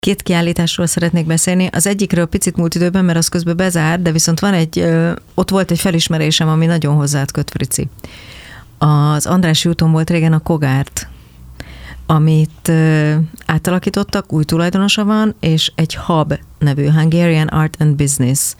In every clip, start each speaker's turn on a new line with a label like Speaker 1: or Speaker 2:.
Speaker 1: Két kiállításról szeretnék beszélni. Az egyikről picit múlt időben, mert az közben bezárt, de viszont ott volt egy felismerésem, ami nagyon hozzád köt, Frici. Az Andrássy úton volt régen a Kogárt, amit átalakítottak, új tulajdonosa van, és egy HUB nevű Hungarian Art and Business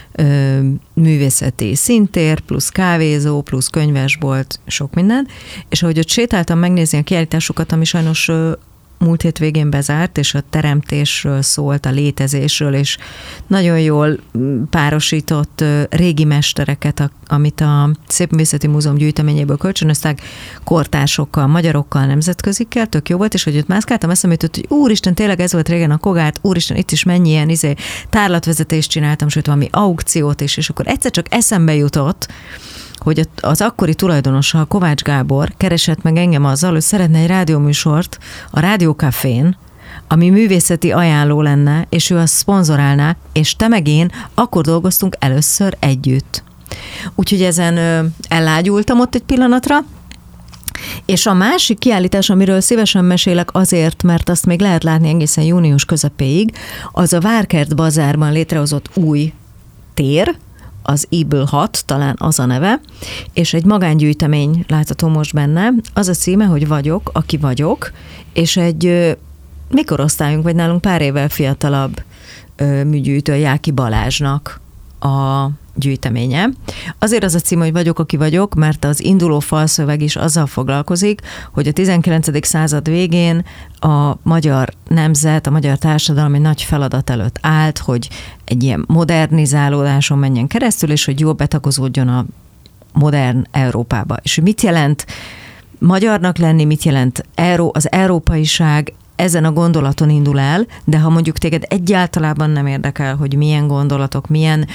Speaker 1: művészeti színtér, plusz kávézó, plusz könyvesbolt, sok minden. És ahogy ott sétáltam megnézni a kiállításokat, ami sajnos múlt hét végén bezárt, és a teremtésről szólt, a létezésről, és nagyon jól párosított régi mestereket, amit a Szépművészeti Múzeum gyűjteményéből kölcsönöztek, kortársokkal, magyarokkal, nemzetközikkel, tök jó volt, és hogy ott mászkáltam, eszembe jutott, hogy úristen, tényleg ez volt régen a Kogárt, úristen, itt is mennyi ilyen tárlatvezetést csináltam, sőt valami aukciót is, és akkor egyszer csak eszembe jutott, hogy az akkori tulajdonosa, a Kovács Gábor keresett meg engem azzal, hogy szeretne egy rádióműsort a Rádiókafén, ami művészeti ajánló lenne, és ő azt szponzorálná, és te meg én akkor dolgoztunk először együtt. Úgyhogy ezen ellágyultam ott egy pillanatra, és a másik kiállítás, amiről szívesen mesélek azért, mert azt még lehet látni egészen június közepéig, az a Várkert Bazárban létrehozott új tér, az Eagle 6, talán az a neve, és egy magángyűjtemény látható most benne. Az a címe, hogy Vagyok, aki vagyok, és egy mikorosztályunk, vagy nálunk pár évvel fiatalabb műgyűjtő, Jáki Balázsnak a gyűjteménye. Azért az a cím, hogy Vagyok, aki vagyok, mert az induló falszöveg is azzal foglalkozik, hogy a 19. század végén a magyar nemzet, a magyar társadalom egy nagy feladat előtt állt, hogy egy ilyen modernizálódáson menjen keresztül, és hogy jól betagozódjon a modern Európába. És mit jelent magyarnak lenni, mit jelent az európaiság, ezen a gondolaton indul el, de ha mondjuk téged egyáltalán nem érdekel, hogy milyen gondolatok, milyen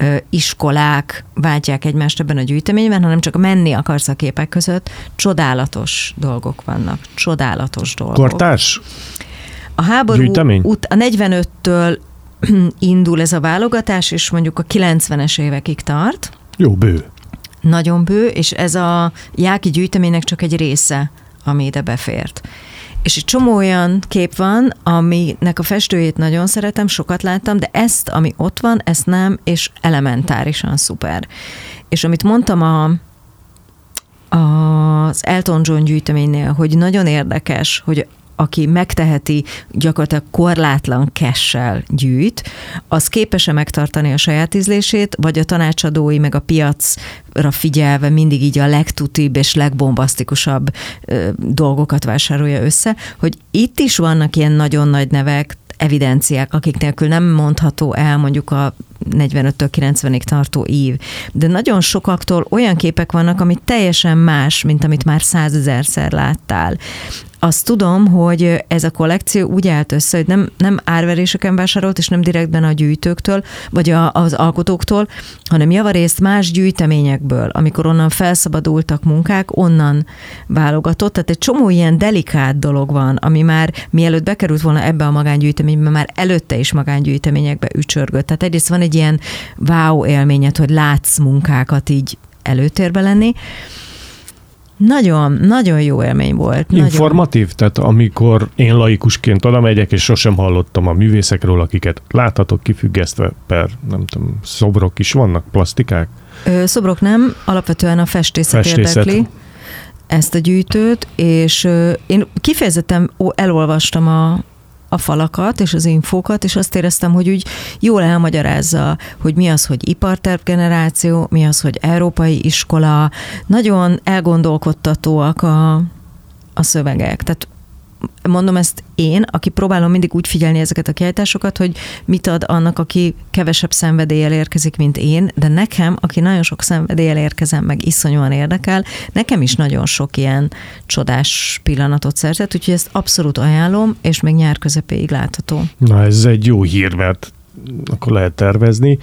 Speaker 1: iskolák váltják egymást ebben a gyűjteményben, hanem csak menni akarsz a képek között, csodálatos dolgok vannak. Csodálatos dolgok.
Speaker 2: Kortárs?
Speaker 1: A háború
Speaker 2: gyűjtemény?
Speaker 1: A 45-től indul ez a válogatás, és mondjuk a 90-es évekig tart.
Speaker 2: Jó, bő.
Speaker 1: Nagyon bő, és ez a Jáki gyűjteménynek csak egy része, ami ide befért. És egy csomó olyan kép van, aminek a festőjét nagyon szeretem, sokat láttam, de ezt, ami ott van, ezt nem, és elementárisan szuper. És amit mondtam az Elton John gyűjteménynél, hogy nagyon érdekes, hogy aki megteheti, gyakorlatilag korlátlan cash-sel gyűjt, az képes-e megtartani a saját ízlését, vagy a tanácsadói meg a piacra figyelve mindig így a legtutibb és legbombasztikusabb dolgokat vásárolja össze, hogy itt is vannak ilyen nagyon nagy nevek, evidenciák, akik nélkül nem mondható el mondjuk a 45-től 90-ig tartó év. De nagyon sokaktól olyan képek vannak, ami teljesen más, mint amit már 100 000-szer láttál. Azt tudom, hogy ez a kollekció úgy állt össze, hogy nem árveréseken vásárolt, és nem direktben a gyűjtőktől, vagy az alkotóktól, hanem javarészt más gyűjteményekből, amikor onnan felszabadultak munkák, onnan válogatott. Tehát egy csomó ilyen delikát dolog van, ami már mielőtt bekerült volna ebbe a magángyűjteménybe, már előtte is magángyűjteményekbe ücsörgött. Tehát egyrészt van egy ilyen wow élményed, hogy látsz munkákat így előtérbe lenni. Nagyon, nagyon jó élmény volt.
Speaker 2: Informatív?
Speaker 1: Nagyon.
Speaker 2: Tehát amikor én laikusként oda megyek, és sosem hallottam a művészekről, akiket láthatok kifüggesztve nem tudom, szobrok is vannak, plastikák?
Speaker 1: Szobrok nem, alapvetően a festészet érdekli ezt a gyűjtőt, és én kifejezetten elolvastam a falakat és az infókat, és azt éreztem, hogy úgy jól elmagyarázza, hogy mi az, hogy ipartervgeneráció, mi az, hogy európai iskola. Nagyon elgondolkodtatóak a szövegek. Tehát mondom ezt én, aki próbálom mindig úgy figyelni ezeket a kiállításokat, hogy mit ad annak, aki kevesebb szenvedéllyel érkezik, mint én, de nekem, aki nagyon sok szenvedéllyel érkezem, meg iszonyúan érdekel, nekem is nagyon sok ilyen csodás pillanatot szerzett, úgyhogy ezt abszolút ajánlom, és még nyár közepéig látható.
Speaker 2: Na, ez egy jó hír, mert akkor lehet tervezni.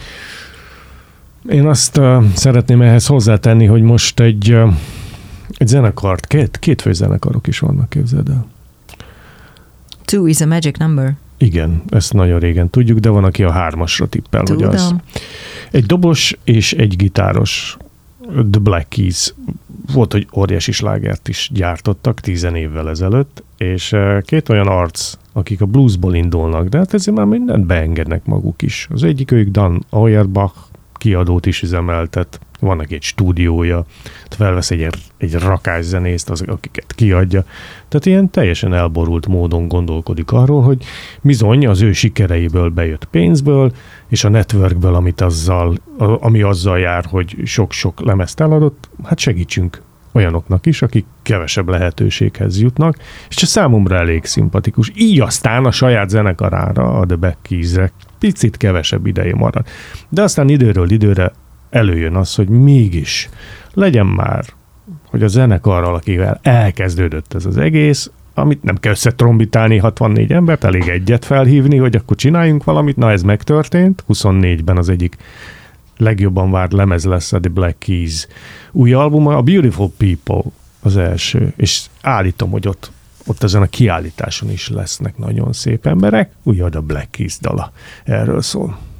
Speaker 2: Én azt szeretném ehhez hozzátenni, hogy most egy zenekart, két főzenekarok is vannak, képzeld el.
Speaker 1: 2 is a magic number.
Speaker 2: Igen, ezt nagyon régen tudjuk, de van, aki a 3-asra tippel,
Speaker 1: Tudom.
Speaker 2: hogy az. Egy dobos és egy gitáros, The Black Keys. Volt, hogy óriási slágert is gyártottak 10 évvel ezelőtt, és két olyan arc akik a bluesból indulnak, de hát ezért már mindent beengednek maguk is. Az egyik ők Dan Auerbach kiadót is üzemeltet, van neki egy stúdiója, felvesz egy rakás zenészt, akiket kiadja. Tehát ilyen teljesen elborult módon gondolkodik arról, hogy bizony az ő sikereiből bejött pénzből, és a networkből, ami azzal jár, hogy sok-sok lemezt eladott, hát segítsünk olyanoknak is, akik kevesebb lehetőséghez jutnak, és csak számomra elég szimpatikus. Így aztán a saját zenekarára, a The Black Keys-re picit kevesebb ideje marad. De aztán időről időre előjön az, hogy mégis legyen már, hogy a zenekarral, akivel elkezdődött ez az egész, amit nem kell összetrombitálni 64 embert, elég egyet felhívni, hogy akkor csináljunk valamit. Na, ez megtörtént. 24-ben az egyik legjobban várt lemez lesz a The Black Keys új albuma, a Beautiful People az első, és állítom, hogy ott ezen a kiállításon is lesznek nagyon szép emberek, úgyhogy a Black Keys dala erről szól.